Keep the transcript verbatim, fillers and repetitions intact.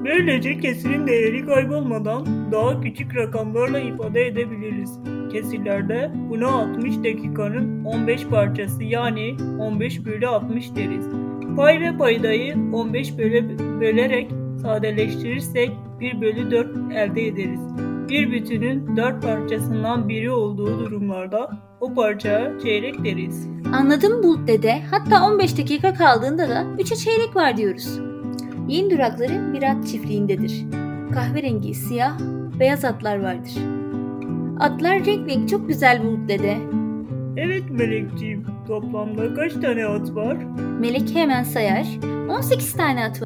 Böylece kesirin değeri kaybolmadan daha küçük rakamlarla ifade edebiliriz. Kesirlerde buna altmış dakikanın on beş parçası yani on beş bölü altmış deriz. Pay ve paydayı on beş böle bölerek sadeleştirirsek bir bölü dört elde ederiz. Bir bütünün dört parçasından biri olduğu durumlarda o parçaya çeyrek deriz. Anladım Bulut dede. Hatta on beş dakika kaldığında da üçe çeyrek var diyoruz. Yeni durakları bir at çiftliğindedir. Kahverengi, siyah, beyaz atlar vardır. Atlar renk renk çok güzel Bulut dede. Evet Melekciğim, toplamda kaç tane at var? Melek hemen sayar. on sekiz tane at var.